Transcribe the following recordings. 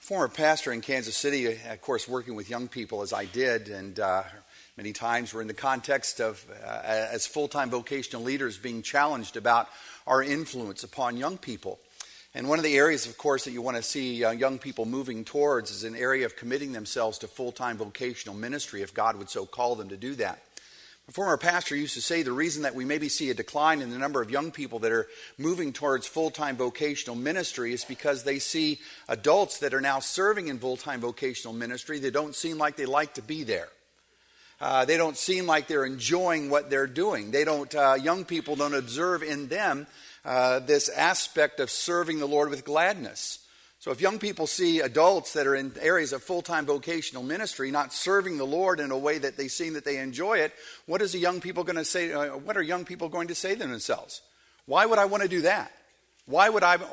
Former pastor in Kansas City, of course, working with young people as I did, and many times we're in the context of, as full-time vocational leaders, being challenged about our influence upon young people. And one of the areas, of course, that you want to see young people moving towards is an area of committing themselves to full-time vocational ministry, if God would so call them to do that. A former pastor used to say the reason that we maybe see a decline in the number of young people that are moving towards full-time vocational ministry is because they see adults that are now serving in full-time vocational ministry that don't seem like they like to be there. They don't seem like they're enjoying what they're doing. Young people don't observe in them this aspect of serving the Lord with gladness. So if young people see adults that are in areas of full-time vocational ministry not serving the Lord in a way that they seem that they enjoy it, what are young people going to say? What are young people going to say to themselves? Why would I want to do that? Why would I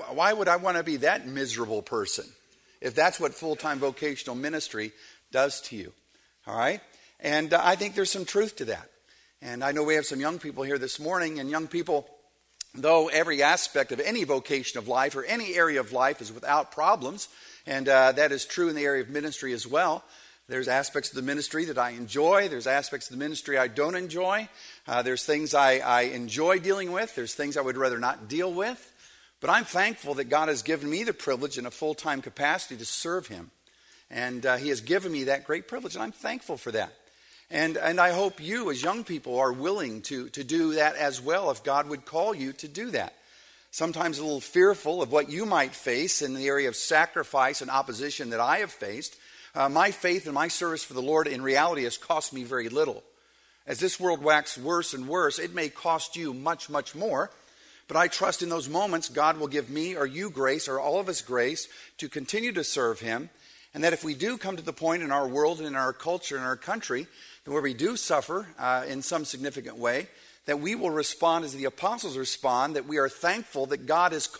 want to be that miserable person if that's what full-time vocational ministry does to you? All right? And I think there's some truth to that. And I know we have some young people here this morning, and young people, though every aspect of any vocation of life or any area of life is without problems, and that is true in the area of ministry as well. There's aspects of the ministry that I enjoy. There's aspects of the ministry I don't enjoy. There's things I enjoy dealing with. There's things I would rather not deal with. But I'm thankful that God has given me the privilege in a full-time capacity to serve Him. And He has given me that great privilege, and I'm thankful for that. And I hope you as young people are willing to do that as well if God would call you to do that. Sometimes a little fearful of what you might face in the area of sacrifice and opposition that I have faced. My faith and my service for the Lord in reality has cost me very little. As this world waxes worse and worse, it may cost you much, much more. But I trust in those moments God will give me or you grace or all of us grace to continue to serve Him. And that if we do come to the point in our world and in our culture and our country where we do suffer in some significant way, that we will respond as the apostles respond, that we are thankful that God has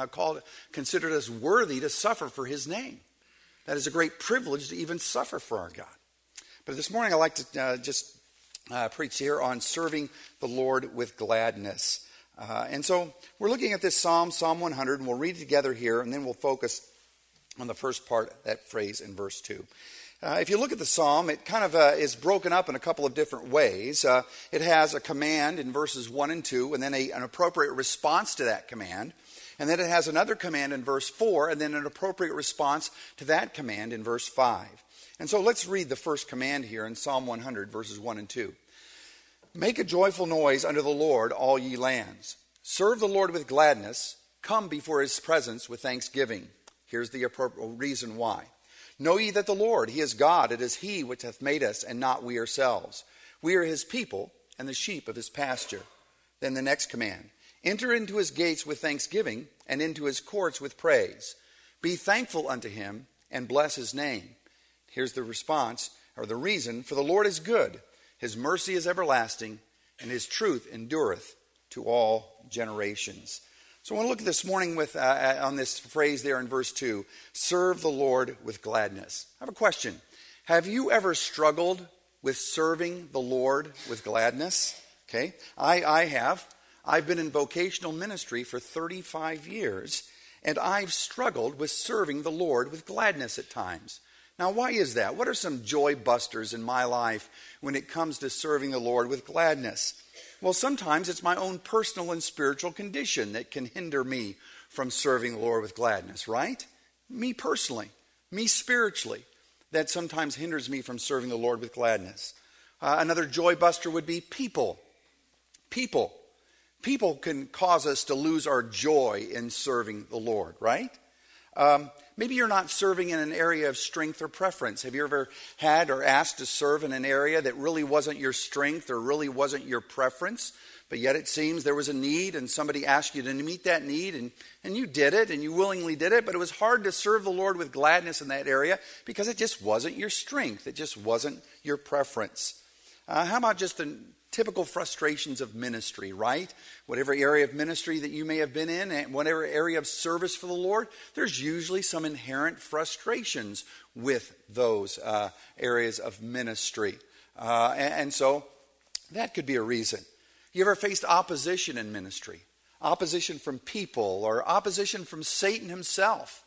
considered us worthy to suffer for His name. That is a great privilege to even suffer for our God. But this morning I'd like to just preach here on serving the Lord with gladness. And so we're looking at this Psalm 100, and we'll read it together here, and then we'll focus on the first part of that phrase in verse 2. If you look at the psalm, it kind of is broken up in a couple of different ways. It has a command in verses 1 and 2, and then an appropriate response to that command. And then it has another command in verse 4, and then an appropriate response to that command in verse 5. And so let's read the first command here in Psalm 100, verses 1 and 2. Make a joyful noise unto the Lord, all ye lands. Serve the Lord with gladness. Come before His presence with thanksgiving. Here's the appropriate reason why. Know ye that the Lord, He is God. It is He which hath made us, and not we ourselves. We are His people, and the sheep of His pasture. Then the next command. Enter into His gates with thanksgiving, and into His courts with praise. Be thankful unto Him, and bless His name. Here's the response, or the reason. For the Lord is good. His mercy is everlasting, and His truth endureth to all generations. So I want to look at this morning on this phrase there in verse 2, serve the Lord with gladness. I have a question. Have you ever struggled with serving the Lord with gladness? Okay, I have. I've been in vocational ministry for 35 years, and I've struggled with serving the Lord with gladness at times. Now, why is that? What are some joy busters in my life when it comes to serving the Lord with gladness? Well, sometimes it's my own personal and spiritual condition that can hinder me from serving the Lord with gladness, right? Me personally, me spiritually, that sometimes hinders me from serving the Lord with gladness. Another joy buster would be people. People can cause us to lose our joy in serving the Lord, right? Maybe you're not serving in an area of strength or preference. Have you ever had or asked to serve in an area that really wasn't your strength or really wasn't your preference, but yet it seems there was a need and somebody asked you to meet that need and you did it and you willingly did it, but it was hard to serve the Lord with gladness in that area because it just wasn't your strength. It just wasn't your preference. How about just the typical frustrations of ministry, right? Whatever area of ministry that you may have been in, and whatever area of service for the Lord, there's usually some inherent frustrations with those areas of ministry. And so that could be a reason. You ever faced opposition in ministry? Opposition from people or opposition from Satan himself?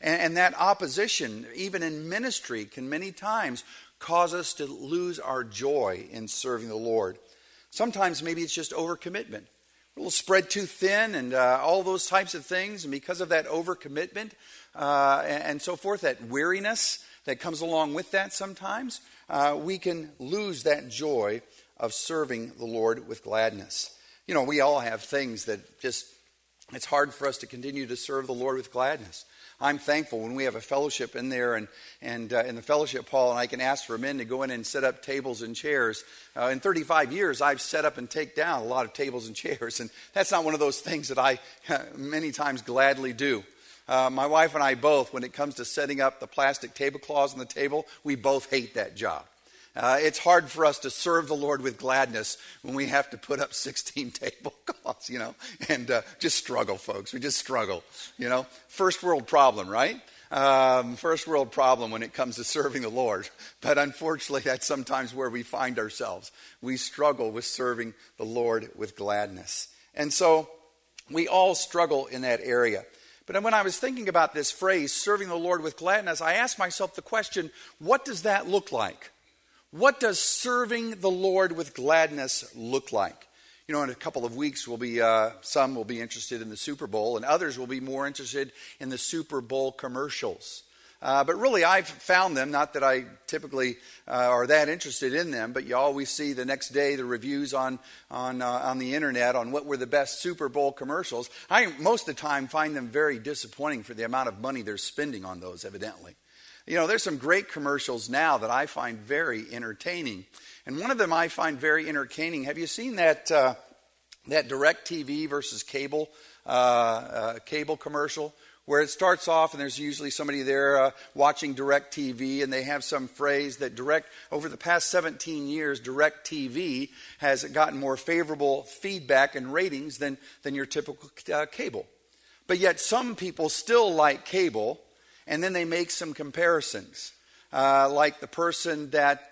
And that opposition, even in ministry, can many times cause us to lose our joy in serving the Lord. Sometimes maybe it's just overcommitment. A little spread too thin and all those types of things. And because of that overcommitment and so forth, that weariness that comes along with that sometimes, we can lose that joy of serving the Lord with gladness. You know, we all have things that just, it's hard for us to continue to serve the Lord with gladness. I'm thankful when we have a fellowship in there and in the fellowship hall, and I can ask for men to go in and set up tables and chairs. In 35 years, I've set up and take down a lot of tables and chairs, and that's not one of those things that I many times gladly do. My wife and I both, when it comes to setting up the plastic tablecloths on the table, we both hate that job. It's hard for us to serve the Lord with gladness when we have to put up 16 tablecloths, and just struggle, folks. We just struggle, First world problem, right? First world problem when it comes to serving the Lord. But unfortunately, that's sometimes where we find ourselves. We struggle with serving the Lord with gladness. And so we all struggle in that area. But when I was thinking about this phrase, serving the Lord with gladness, I asked myself the question, what does that look like? What does serving the Lord with gladness look like? In a couple of weeks, some will be interested in the Super Bowl, and others will be more interested in the Super Bowl commercials. But really, I've found them, not that I typically are that interested in them, but you always see the next day the reviews on the internet on what were the best Super Bowl commercials. I, most of the time, find them very disappointing for the amount of money they're spending on those, evidently. There's some great commercials now that I find very entertaining. And one of them I find very entertaining. Have you seen that DirecTV versus cable commercial? Where it starts off and there's usually somebody there watching DirecTV, and they have some phrase that over the past 17 years, DirecTV has gotten more favorable feedback and ratings than your typical cable. But yet some people still like cable, and then they make some comparisons. Like the person that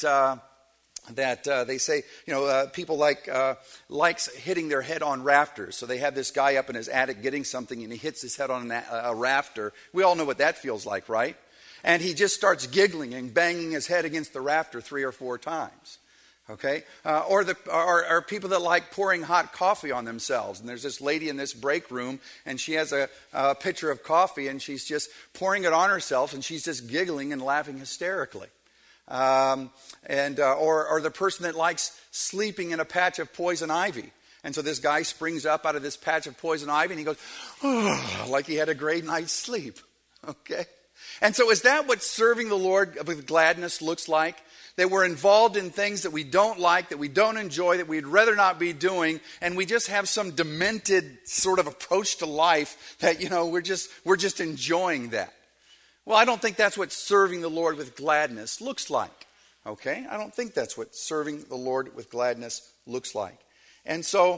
they say, people likes hitting their head on rafters. So they have this guy up in his attic getting something, and he hits his head on a rafter. We all know what that feels like, right? And he just starts giggling and banging his head against the rafter 3 or 4 times. Okay? Or people that like pouring hot coffee on themselves. And there's this lady in this break room, and she has a pitcher of coffee, and she's just pouring it on herself, and she's just giggling and laughing hysterically. Or the person that likes sleeping in a patch of poison ivy. And so this guy springs up out of this patch of poison ivy, and he goes, like he had a great night's sleep. Okay? And so is that what serving the Lord with gladness looks like? That we're involved in things that we don't like, that we don't enjoy, that we'd rather not be doing, and we just have some demented sort of approach to life that, we're just enjoying that. Well, I don't think that's what serving the Lord with gladness looks like. Okay? I don't think that's what serving the Lord with gladness looks like. And so,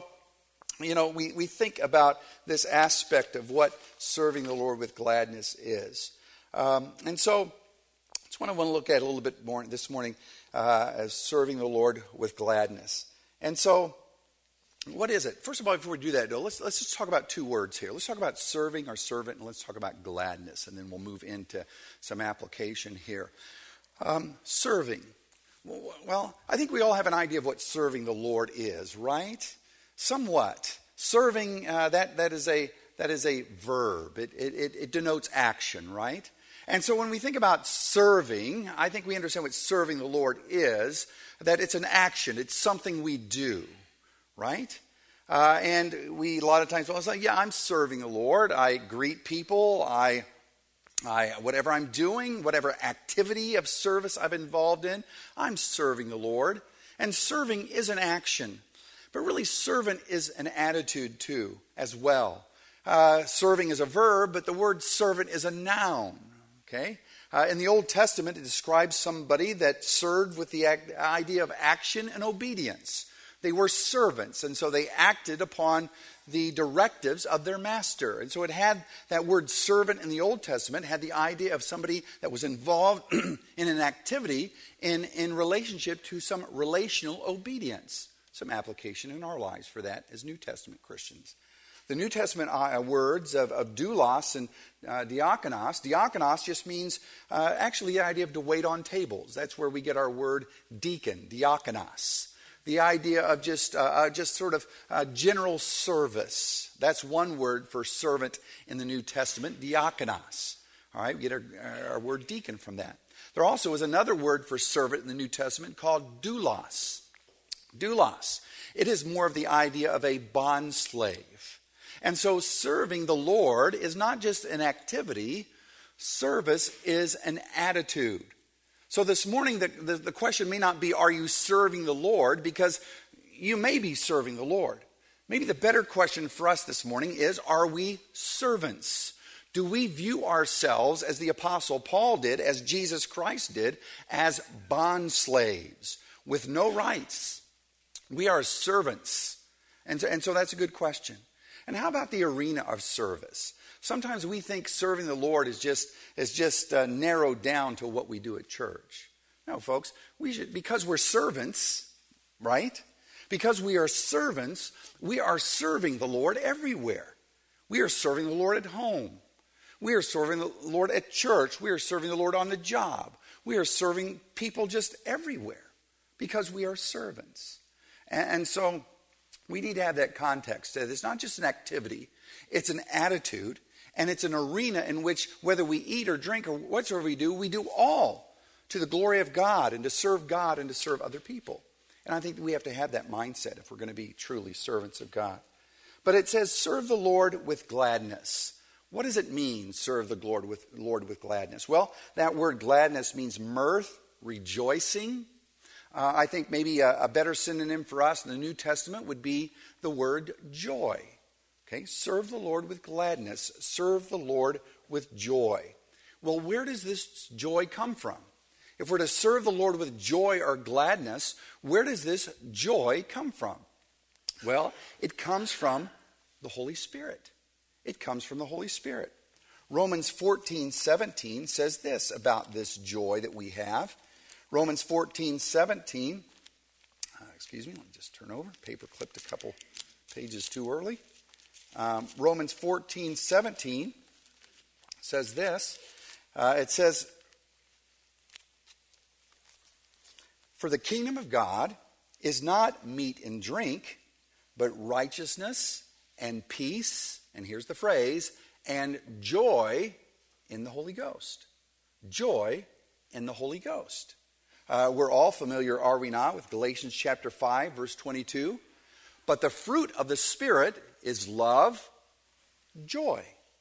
we think about this aspect of what serving the Lord with gladness is. And so, that's what I want to look at a little bit more this morning as serving the Lord with gladness. And so, what is it? First of all, before we do that, though, let's just talk about 2 words here. Let's talk about serving or servant, and let's talk about gladness, and then we'll move into some application here. Serving. Well, I think we all have an idea of what serving the Lord is, right? Somewhat. Serving, that is a verb. It denotes action, right? And so when we think about serving, I think we understand what serving the Lord is, that it's an action. It's something we do, right? And we, a lot of times, it's like, yeah, I'm serving the Lord. I greet people. I whatever I'm doing, whatever activity of service I'm involved in, I'm serving the Lord. And serving is an action. But really, servant is an attitude too, as well. Serving is a verb, but the word servant is a noun. Okay? In the Old Testament, it describes somebody that served with the idea of action and obedience. They were servants, and so they acted upon the directives of their master. And so it had that word servant in the Old Testament, had the idea of somebody that was involved in an activity in relationship to some relational obedience. Some application in our lives for that as New Testament Christians. The New Testament words of doulos and diakonos. Diakonos just means actually the idea of to wait on tables. That's where we get our word deacon, diakonos. The idea of just sort of general service. That's one word for servant in the New Testament, diakonos. All right, we get our word deacon from that. There also is another word for servant in the New Testament called doulos. Doulos. It is more of the idea of a bondslave. And so serving the Lord is not just an activity. Service is an attitude. So this morning, the question may not be, are you serving the Lord? Because you may be serving the Lord. Maybe the better question for us this morning is, are we servants? Do we view ourselves as the Apostle Paul did, as Jesus Christ did, as bondslaves with no rights? We are servants. And so that's a good question. And how about the arena of service? Sometimes we think serving the Lord is just narrowed down to what we do at church. No, folks, because we're servants, right? Because we are servants, we are serving the Lord everywhere. We are serving the Lord at home. We are serving the Lord at church. We are serving the Lord on the job. We are serving people just everywhere because we are servants. And so we need to have that context. It's not just an activity. It's an attitude. And it's an arena in which whether we eat or drink or whatsoever we do all to the glory of God and to serve God and to serve other people. And I think we have to have that mindset if we're going to be truly servants of God. But it says, serve the Lord with gladness. What does it mean, serve the Lord with gladness? Well, that word gladness means mirth, rejoicing. I think maybe a better synonym for us in the New Testament would be the word joy. Okay, serve the Lord with gladness. Serve the Lord with joy. Well, where does this joy come from? If we're to serve the Lord with joy or gladness, where does this joy come from? Well, it comes from the Holy Spirit. It comes from the Holy Spirit. Romans 14:17 says this about this joy that we have. Romans 14:17. Excuse me, let me just turn over. Paper clipped a couple pages too early. Romans 14:17 says this. It says, for the kingdom of God is not meat and drink, but righteousness and peace, and here's the phrase, and joy in the Holy Ghost. Joy in the Holy Ghost. We're all familiar, are we not, with Galatians chapter 5, verse 22. But the fruit of the Spirit is love, joy.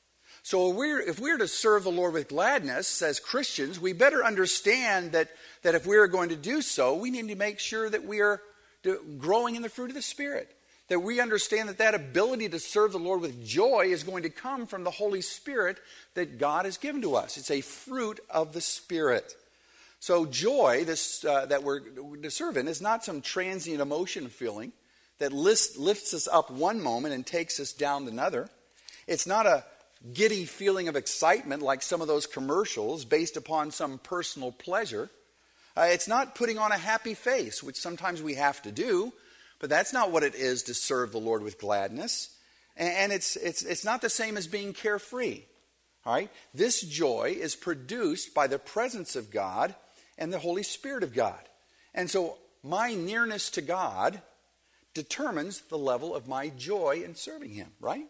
So if we're to serve the Lord with gladness as Christians, we better understand that if we are going to do so, we need to make sure that we are growing in the fruit of the Spirit. That we understand that ability to serve the Lord with joy is going to come from the Holy Spirit that God has given to us. It's a fruit of the Spirit. So joy, that we're to serve in, is not some transient emotion feeling that lifts us up one moment and takes us down another. It's not a giddy feeling of excitement like some of those commercials based upon some personal pleasure. It's not putting on a happy face, which sometimes we have to do, but that's not what it is to serve the Lord with gladness. And it's not the same as being carefree. All right? This joy is produced by the presence of God and the Holy Spirit of God. And so my nearness to God determines the level of my joy in serving Him, right?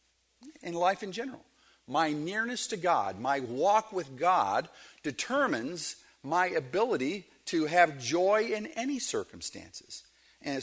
In life in general. My nearness to God, my walk with God determines my ability to have joy in any circumstance and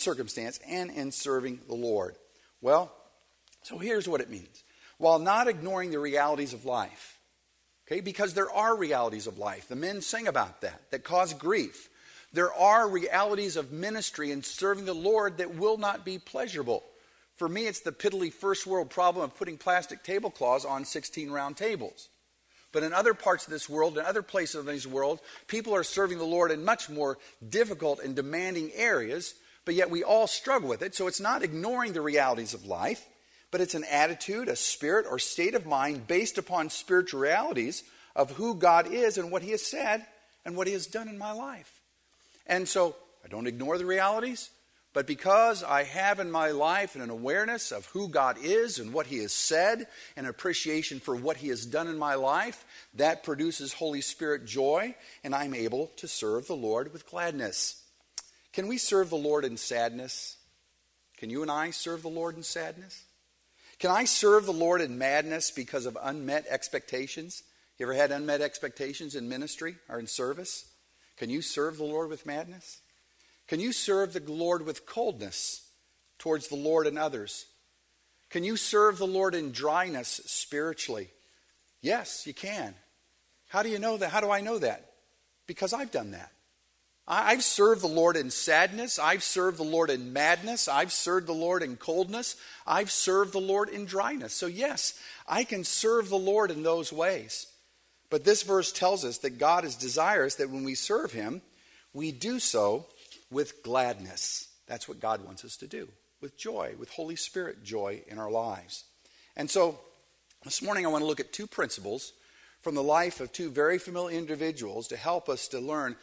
in serving the Lord. Well, so here's what it means. While not ignoring the realities of life, okay, because there are realities of life. The men sing about that cause grief. There are realities of ministry and serving the Lord that will not be pleasurable. For me, it's the piddly first world problem of putting plastic tablecloths on 16 round tables. But in other parts of this world, in other places of this world, people are serving the Lord in much more difficult and demanding areas, but yet we all struggle with it. So it's not ignoring the realities of life, but it's an attitude, a spirit, or state of mind based upon spiritual realities of who God is and what He has said and what He has done in my life. And so I don't ignore the realities, But because I have in my life an awareness of who God is and what he has said, and appreciation for what he has done in my life, that produces Holy Spirit joy, and I'm able to serve the Lord with gladness. Can we serve the Lord in sadness? Can you and I serve the Lord in sadness? Can I serve the Lord in madness because of unmet expectations? You ever had unmet expectations in ministry or in service? Can you serve the Lord with madness? Can you serve the Lord with coldness towards the Lord and others? Can you serve the Lord in dryness spiritually? Yes, you can. How do you know that? How do I know that? Because I've done that. I've served the Lord in sadness. I've served the Lord in madness. I've served the Lord in coldness. I've served the Lord in dryness. So yes, I can serve the Lord in those ways. But this verse tells us that God is desirous that when we serve him, we do so with gladness. That's what God wants us to do, with joy, with Holy Spirit joy in our lives. And so this morning I want to look at two principles from the life of two very familiar individuals to help us to learn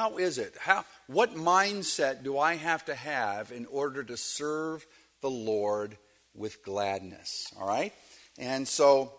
what mindset do I have to have in order to serve the Lord with gladness. All right? And so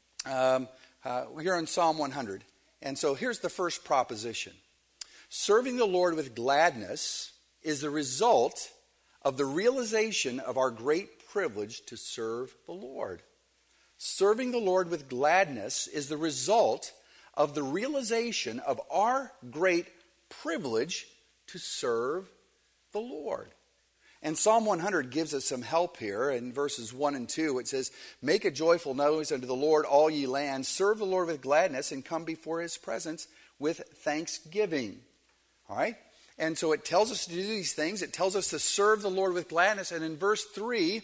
we're here in Psalm 100. And so here's the first proposition. Serving the Lord with gladness is the result of the realization of our great privilege to serve the Lord. Serving the Lord with gladness is the result of the realization of our great privilege to serve the Lord. And Psalm 100 gives us some help here. In verses 1 and 2, it says, "Make a joyful noise unto the Lord, all ye lands. Serve the Lord with gladness, and come before his presence with thanksgiving." All right? And so it tells us to do these things. It tells us to serve the Lord with gladness. And in verse 3,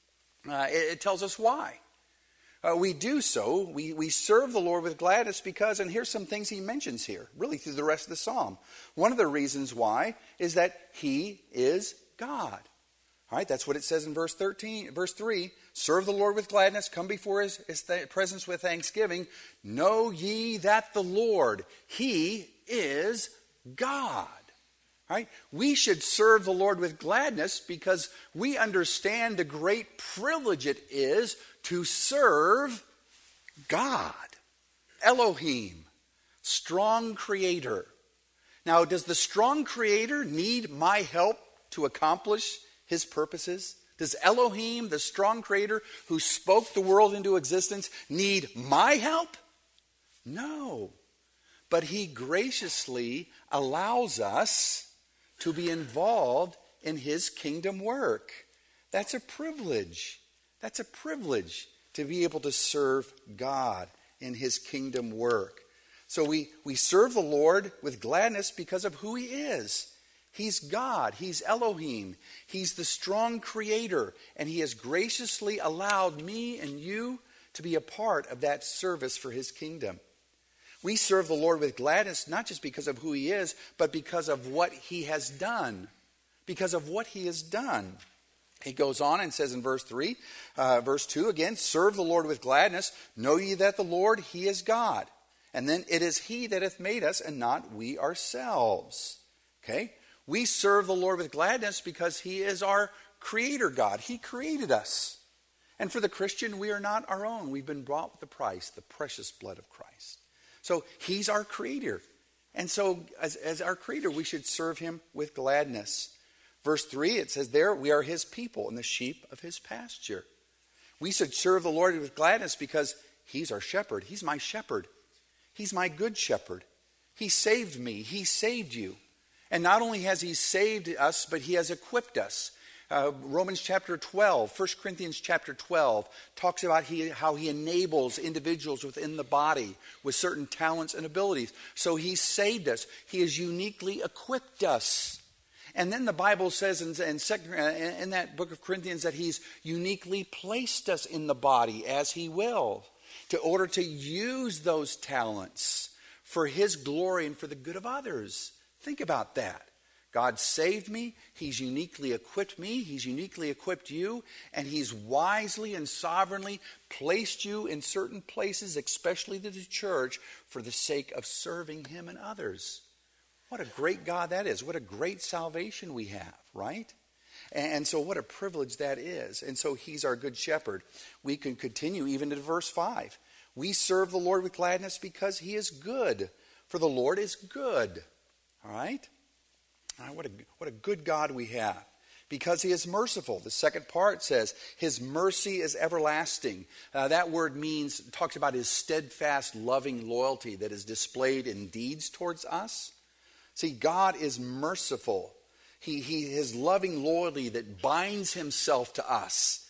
it tells us why. We do so. We serve the Lord with gladness because, and here's some things he mentions here, really through the rest of the psalm. One of the reasons why is that he is God. All right, that's what it says in verse 3. Serve the Lord with gladness, come before his presence with thanksgiving. Know ye that the Lord, he is God. All right? We should serve the Lord with gladness because we understand the great privilege it is to serve God. Elohim, strong creator. Now, does the strong creator need my help to accomplish his purposes? Does Elohim, the strong creator who spoke the world into existence, need my help? No. But he graciously allows us to be involved in his kingdom work. That's a privilege. That's a privilege to be able to serve God in his kingdom work. So we serve the Lord with gladness because of who he is. He's God. He's Elohim. He's the strong creator. And he has graciously allowed me and you to be a part of that service for his kingdom. We serve the Lord with gladness, not just because of who he is, but because of what he has done. Because of what he has done. He goes on and says in verse 2 again, serve the Lord with gladness. Know ye that the Lord, he is God. And then it is he that hath made us and not we ourselves. Okay? We serve the Lord with gladness because he is our creator God. He created us. And for the Christian, we are not our own. We've been bought with a price, the precious blood of Christ. So he's our creator. And so as our creator, we should serve him with gladness. Verse 3, it says there, we are his people and the sheep of his pasture. We should serve the Lord with gladness because he's our shepherd. He's my shepherd. He's my good shepherd. He saved me. He saved you. And not only has he saved us, but he has equipped us. Romans chapter 12, 1 Corinthians chapter 12 talks about how he enables individuals within the body with certain talents and abilities. So he saved us. He has uniquely equipped us. And then the Bible says in that book of Corinthians that he's uniquely placed us in the body as he will, in order to use those talents for his glory and for the good of others. Think about that. God saved me. He's uniquely equipped me. He's uniquely equipped you. And he's wisely and sovereignly placed you in certain places, especially the church, for the sake of serving him and others. What a great God that is. What a great salvation we have, right? And so what a privilege that is. And so he's our good shepherd. We can continue even to verse 5. We serve the Lord with gladness because he is good. For the Lord is good. All right? What a good God we have. Because he is merciful. The second part says, his mercy is everlasting. That word talks about his steadfast, loving loyalty that is displayed in deeds towards us. See, God is merciful. His loving loyalty that binds himself to us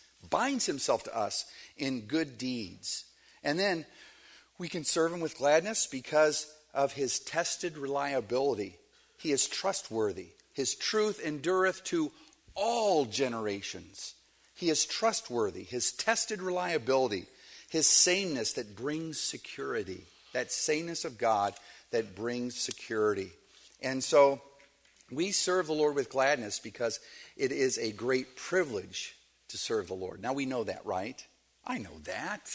in good deeds. And then we can serve him with gladness because of his tested reliability. He is trustworthy. His truth endureth to all generations. He is trustworthy. His tested reliability, his sameness that brings security. That sameness of God that brings security. And so we serve the Lord with gladness because it is a great privilege to serve the Lord. Now we know that, right? I know that.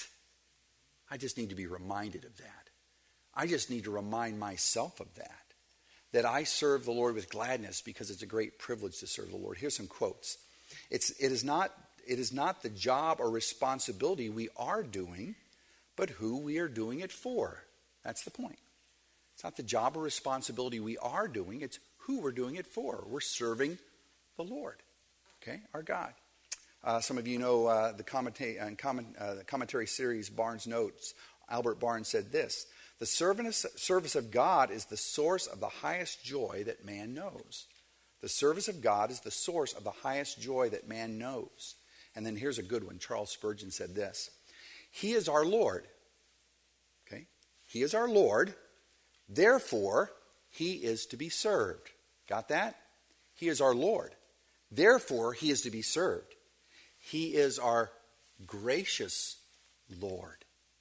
I just need to be reminded of that. I just need to remind myself of that. That I serve the Lord with gladness because it's a great privilege to serve the Lord. Here's some quotes. It is not the job or responsibility we are doing, but who we are doing it for. That's the point. It's not the job or responsibility we are doing, it's who we're doing it for. We're serving the Lord, okay, our God. Some of you know the commentary series Barnes Notes. Albert Barnes said this: the service of God is the source of the highest joy that man knows. The service of God is the source of the highest joy that man knows. And then here's a good one. Charles Spurgeon said this: he is our Lord. Okay? He is our Lord. Therefore, he is to be served. Got that? He is our Lord. Therefore, he is to be served. He is our gracious Lord.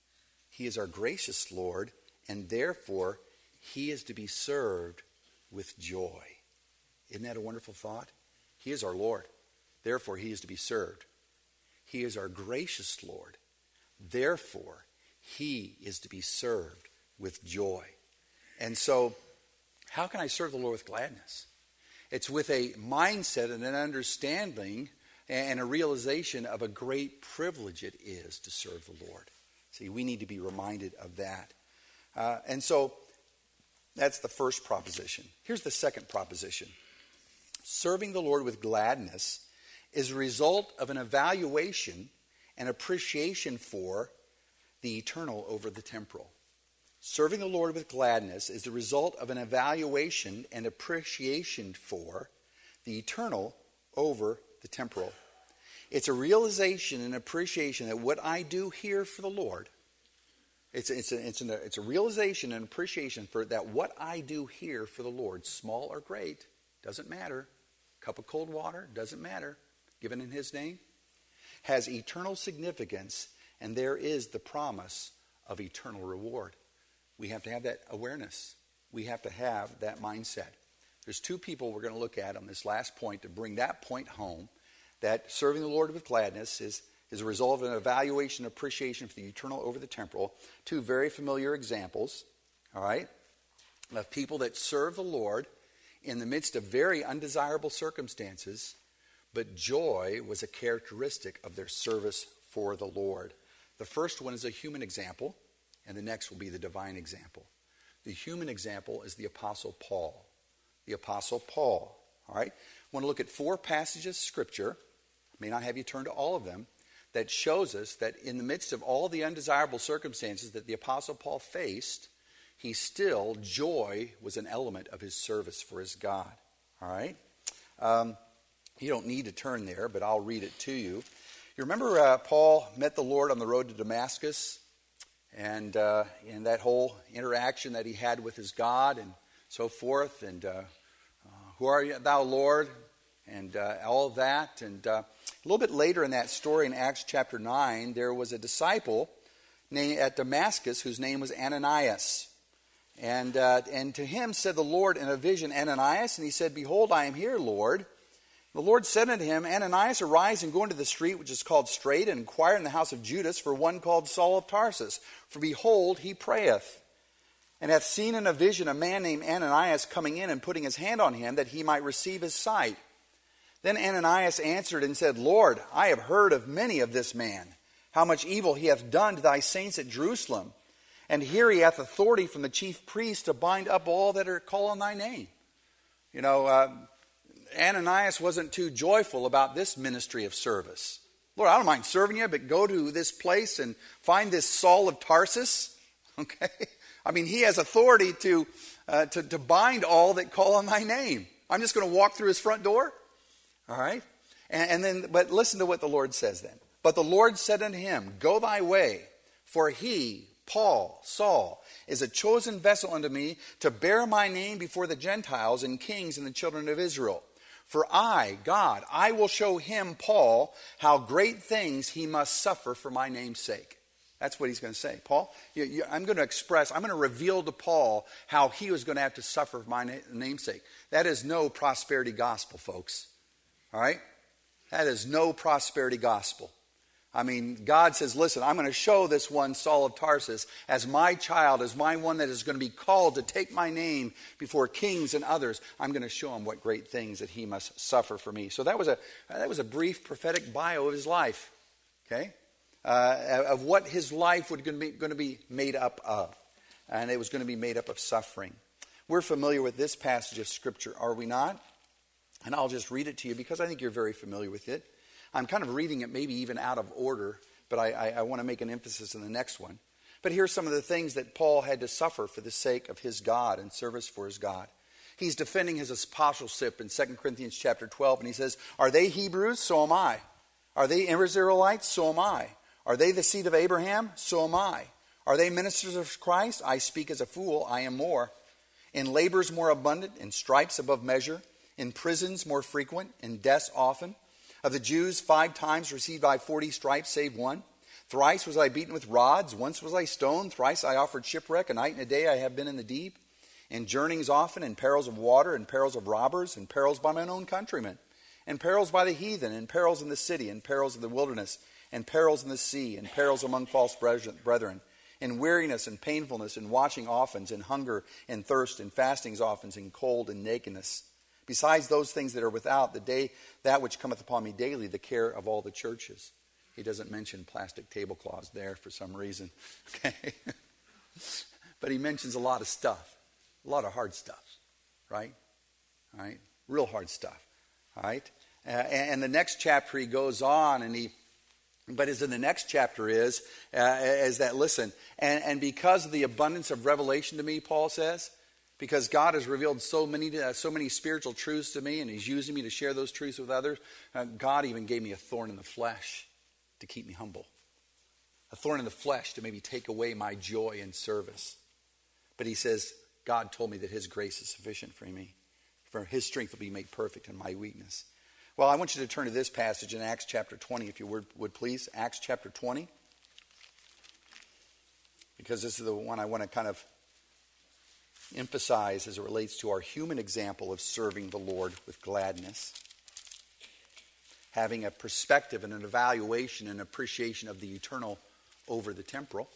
He is our gracious Lord, and therefore, he is to be served with joy. Isn't that a wonderful thought? He is our Lord. Therefore, he is to be served. He is our gracious Lord. Therefore, he is to be served with joy. And so, how can I serve the Lord with gladness? It's with a mindset and an understanding and a realization of a great privilege it is to serve the Lord. See, we need to be reminded of that. And so, that's the first proposition. Here's the second proposition. Serving the Lord with gladness is a result of an evaluation and appreciation for the eternal over the temporal. Serving the Lord with gladness is the result of an evaluation and appreciation for the eternal over the temporal. It's a realization and appreciation that what I do here for the Lord, it's a realization and appreciation for that what I do here for the Lord, small or great, doesn't matter. Cup of cold water, doesn't matter. Given in his name, has eternal significance, and there is the promise of eternal reward. We have to have that awareness. We have to have that mindset. There's two people we're going to look at on this last point to bring that point home, that serving the Lord with gladness is a result of an evaluation and appreciation for the eternal over the temporal. Two very familiar examples, all right, of people that serve the Lord in the midst of very undesirable circumstances, but joy was a characteristic of their service for the Lord. The first one is a human example, and the next will be the divine example. The human example is the Apostle Paul. The Apostle Paul, all right? I want to look at 4 passages of Scripture, I may not have you turn to all of them, that shows us that in the midst of all the undesirable circumstances that the Apostle Paul faced, joy was an element of his service for his God, all right? You don't need to turn there, but I'll read it to you. You remember Paul met the Lord on the road to Damascus? And in that whole interaction that he had with his God and so forth, and who are thou, Lord, and all of that. And a little bit later in that story in Acts chapter 9, there was a disciple named at Damascus whose name was Ananias. And to him said the Lord in a vision, Ananias, and he said, Behold, I am here, Lord. The Lord said unto him, Ananias, arise and go into the street which is called Straight, and inquire in the house of Judas for one called Saul of Tarsus. For behold, he prayeth, and hath seen in a vision a man named Ananias coming in and putting his hand on him, that he might receive his sight. Then Ananias answered and said, Lord, I have heard of many of this man, how much evil he hath done to thy saints at Jerusalem. And here he hath authority from the chief priest to bind up all that are called on thy name. You know, Ananias wasn't too joyful about this ministry of service. Lord, I don't mind serving you, but go to this place and find this Saul of Tarsus. Okay? I mean, he has authority to bind all that call on thy name. I'm just going to walk through his front door? All right? But listen to what the Lord says then. But the Lord said unto him, Go thy way, for he, Paul, Saul, is a chosen vessel unto me to bear my name before the Gentiles and kings and the children of Israel. For I, God, I will show him, Paul, how great things he must suffer for my name's sake. That's what he's going to say. Paul, I'm going to reveal to Paul how he was going to have to suffer for my name's sake. That is no prosperity gospel, folks. All right? That is no prosperity gospel. I mean, God says, listen, I'm going to show this one, Saul of Tarsus, as my child, as my one that is going to be called to take my name before kings and others. I'm going to show him what great things that he must suffer for me. So that was a brief prophetic bio of his life, okay, of what his life was going to be made up of. And it was going to be made up of suffering. We're familiar with this passage of Scripture, are we not? And I'll just read it to you because I think you're very familiar with it. I'm kind of reading it maybe even out of order, but I want to make an emphasis in the next one. But here's some of the things that Paul had to suffer for the sake of his God and service for his God. He's defending his apostleship in 2 Corinthians chapter 12, and he says, Are they Hebrews? So am I. Are they Israelites? So am I. Are they the seed of Abraham? So am I. Are they ministers of Christ? I speak as a fool, I am more. In labors more abundant, in stripes above measure, in prisons more frequent, in deaths often. Of the Jews 5 times received I 40 stripes, save one. Thrice was I beaten with rods, once was I stoned, thrice I offered shipwreck, a night and a day I have been in the deep. In journeyings often, in perils of water, in perils of robbers, in perils by mine own countrymen, in perils by the heathen, in perils in the city, in perils of the wilderness, in perils in the sea, in perils among false brethren, in weariness and painfulness, in watching often, in hunger and thirst, in fastings often, in cold and nakedness. Besides those things that are without, that which cometh upon me daily, the care of all the churches. He doesn't mention plastic tablecloths there for some reason. Okay? But he mentions a lot of stuff. A lot of hard stuff. Right? All right? Real hard stuff. All right? And the next chapter he goes on but as in the next chapter is that, listen, and because of the abundance of revelation to me, Paul says, because God has revealed so many spiritual truths to me, and he's using me to share those truths with others, God even gave me a thorn in the flesh to keep me humble. A thorn in the flesh to maybe take away my joy in service. But he says, God told me that his grace is sufficient for me. For his strength will be made perfect in my weakness. Well, I want you to turn to this passage in Acts chapter 20, if you would please. Acts chapter 20. Because this is the one I want to kind of emphasize as it relates to our human example of serving the Lord with gladness. Having a perspective and an evaluation and appreciation of the eternal over the temporal.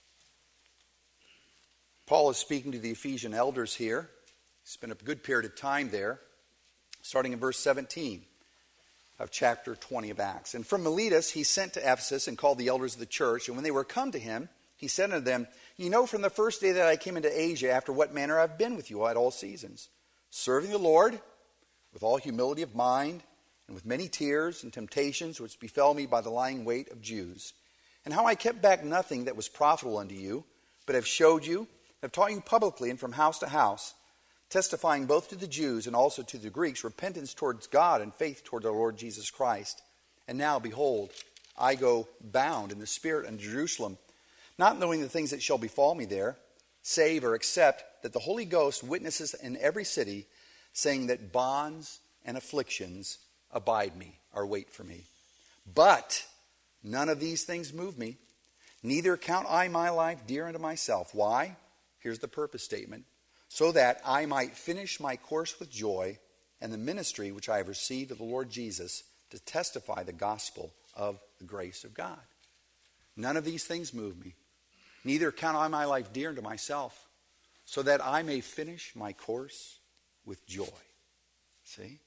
Paul is speaking to the Ephesian elders here. He spent a good period of time there, starting in verse 17 of chapter 20 of Acts. And from Miletus he sent to Ephesus and called the elders of the church. And when they were come to him, he said unto them, Ye know from the first day that I came into Asia, after what manner I have been with you at all seasons, serving the Lord with all humility of mind, and with many tears and temptations which befell me by the lying weight of Jews. And how I kept back nothing that was profitable unto you, but have showed you, have taught you publicly and from house to house, testifying both to the Jews and also to the Greeks, repentance towards God and faith towards our Lord Jesus Christ. And now, behold, I go bound in the Spirit unto Jerusalem, not knowing the things that shall befall me there, save or except that the Holy Ghost witnesses in every city, saying that bonds and afflictions abide me, or wait for me. But none of these things move me, neither count I my life dear unto myself. Why? Here's the purpose statement. So that I might finish my course with joy and the ministry which I have received of the Lord Jesus to testify the gospel of the grace of God. None of these things move me. Neither count I my life dear unto myself, so that I may finish my course with joy. See?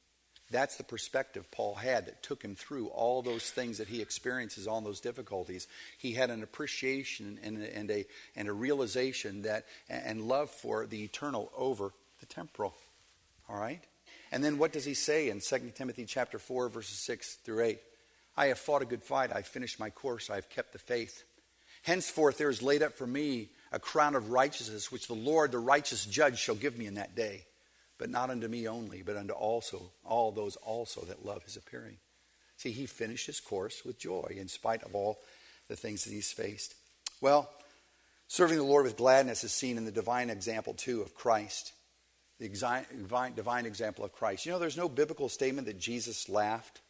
That's the perspective Paul had that took him through all those things that he experiences, all those difficulties. He had an appreciation and a realization that and love for the eternal over the temporal. All right? And then what does he say in 2 Timothy chapter 4, verses 6 through 8? I have fought a good fight. I have finished my course. I have kept the faith. Henceforth there is laid up for me a crown of righteousness, which the Lord, the righteous judge, shall give me in that day. But not unto me only, but unto also all those also that love his appearing. See, he finished his course with joy in spite of all the things that he's faced. Well, serving the Lord with gladness is seen in the divine example, too, of Christ. The divine example of Christ. You know, there's no biblical statement that Jesus laughed.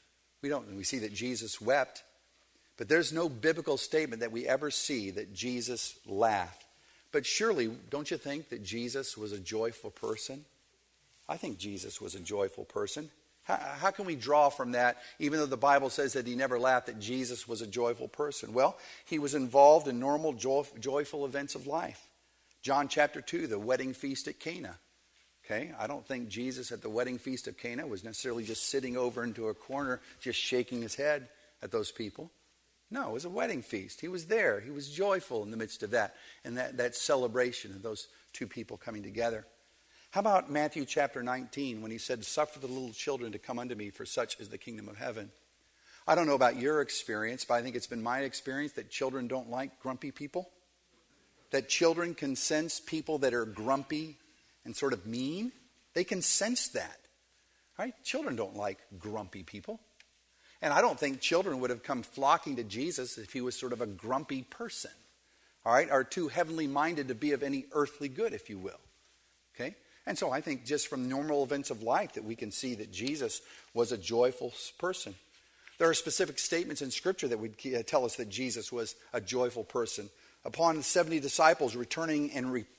We see that Jesus wept. But there's no biblical statement that we ever see that Jesus laughed. But surely, don't you think that Jesus was a joyful person? I think Jesus was a joyful person. How can we draw from that, even though the Bible says that he never laughed, that Jesus was a joyful person? Well, he was involved in normal, joyful events of life. John chapter 2, the wedding feast at Cana. Okay, I don't think Jesus at the wedding feast of Cana was necessarily just sitting over into a corner, just shaking his head at those people. No, it was a wedding feast. He was there. He was joyful in the midst of that, and that celebration of those two people coming together. How about Matthew chapter 19 when he said, suffer the little children to come unto me, for such is the kingdom of heaven. I don't know about your experience, but I think it's been my experience that children don't like grumpy people. That children can sense people that are grumpy and sort of mean. They can sense that. Right? Children don't like grumpy people. And I don't think children would have come flocking to Jesus if he was sort of a grumpy person. All right? Or too heavenly minded to be of any earthly good, if you will. Okay? And so I think just from normal events of life that we can see that Jesus was a joyful person. There are specific statements in Scripture that would tell us that Jesus was a joyful person. Upon the 70 disciples returning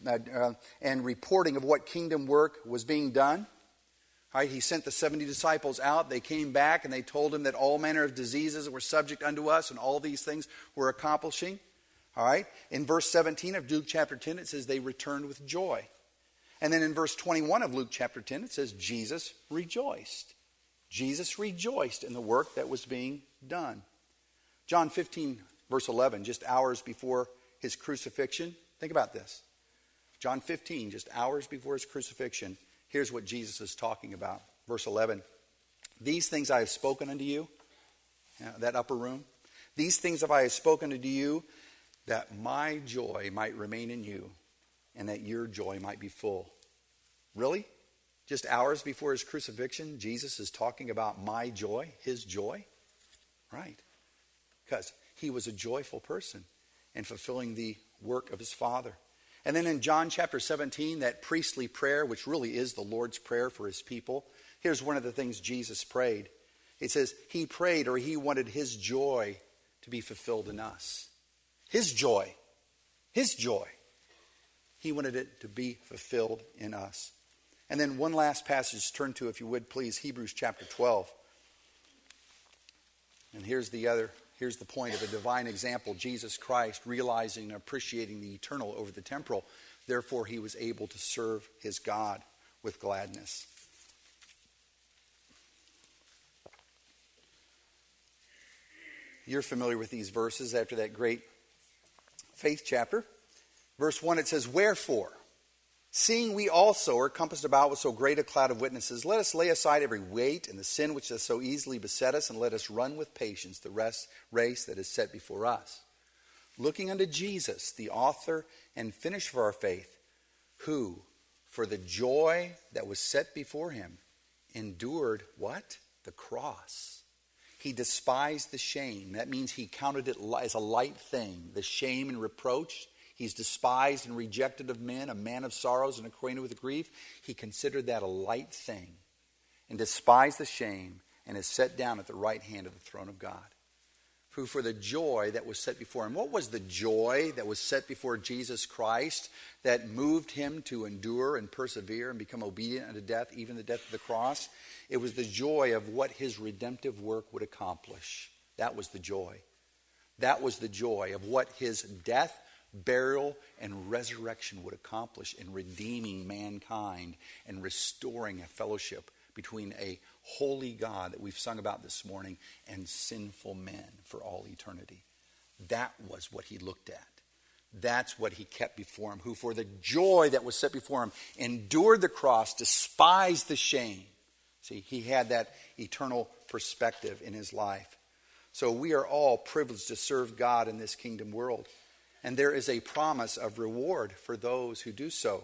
and reporting of what kingdom work was being done, all right, he sent the 70 disciples out. They came back and they told him that all manner of diseases were subject unto us and all these things were accomplishing. All right, in verse 17 of Luke chapter 10, it says they returned with joy. And then in verse 21 of Luke chapter 10, it says Jesus rejoiced. Jesus rejoiced in the work that was being done. John 15, verse 11, just hours before his crucifixion. Think about this. John 15, just hours before his crucifixion. Here's what Jesus is talking about. Verse 11. These things I have spoken unto you. That upper room. These things have I spoken unto you, that my joy might remain in you, and that your joy might be full. Really? Just hours before his crucifixion, Jesus is talking about my joy, his joy? Right. Because he was a joyful person in fulfilling the work of his Father. And then in John chapter 17, that priestly prayer, which really is the Lord's Prayer for his people, here's one of the things Jesus prayed. It says he prayed, or he wanted his joy to be fulfilled in us. His joy. His joy. He wanted it to be fulfilled in us. And then one last passage, turn to, if you would please, Hebrews chapter 12. And here's the point of a divine example, Jesus Christ realizing and appreciating the eternal over the temporal. Therefore, he was able to serve his God with gladness. You're familiar with these verses after that great faith chapter. Verse 1, it says, wherefore, seeing we also are compassed about with so great a cloud of witnesses, let us lay aside every weight and the sin which does so easily beset us, and let us run with patience the race that is set before us. Looking unto Jesus, the author and finisher of our faith, who, for the joy that was set before him, endured what? The cross. He despised the shame. That means he counted it as a light thing. The shame and reproach. He's despised and rejected of men, a man of sorrows and acquainted with grief. He considered that a light thing and despised the shame and is set down at the right hand of the throne of God. Who for the joy that was set before him. What was the joy that was set before Jesus Christ that moved him to endure and persevere and become obedient unto death, even the death of the cross? It was the joy of what his redemptive work would accomplish. That was the joy. That was the joy of what his death, burial, and resurrection would accomplish in redeeming mankind and restoring a fellowship between a holy God that we've sung about this morning and sinful men for all eternity. That was what he looked at. That's what he kept before him, who for the joy that was set before him endured the cross, despised the shame. See, he had that eternal perspective in his life. So we are all privileged to serve God in this kingdom world. And there is a promise of reward for those who do so.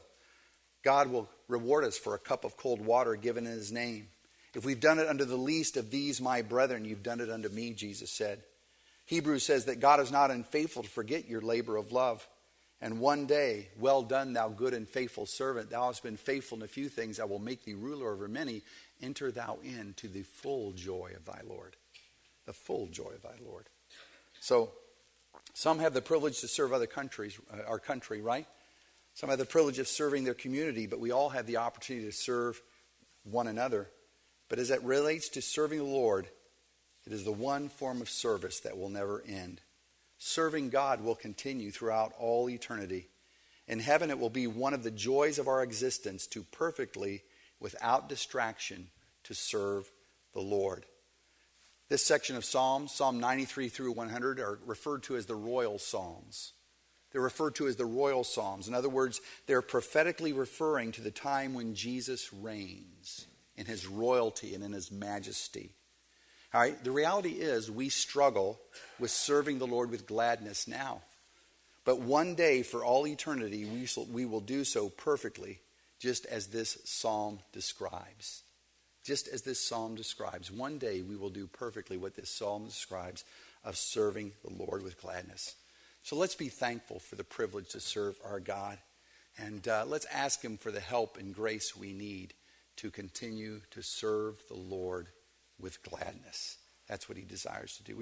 God will reward us for a cup of cold water given in his name. If we've done it unto the least of these, my brethren, you've done it unto me, Jesus said. Hebrews says that God is not unfaithful to forget your labor of love. And one day, well done, thou good and faithful servant. Thou hast been faithful in a few things. I will make thee ruler over many. Enter thou into the full joy of thy Lord. The full joy of thy Lord. So, some have the privilege to serve other countries, our country, right? Some have the privilege of serving their community, but we all have the opportunity to serve one another. But as it relates to serving the Lord, it is the one form of service that will never end. Serving God will continue throughout all eternity. In heaven, it will be one of the joys of our existence to perfectly, without distraction, to serve the Lord. This section of Psalms, Psalm 93 through 100, are referred to as the royal psalms. They're referred to as the royal psalms. In other words, they're prophetically referring to the time when Jesus reigns in his royalty and in his majesty. All right, the reality is we struggle with serving the Lord with gladness now. But one day, for all eternity, we will do so perfectly, just as this psalm describes. Just as this psalm describes. One day we will do perfectly what this psalm describes of serving the Lord with gladness. So let's be thankful for the privilege to serve our God. And let's ask him for the help and grace we need to continue to serve the Lord with gladness. That's what he desires to do.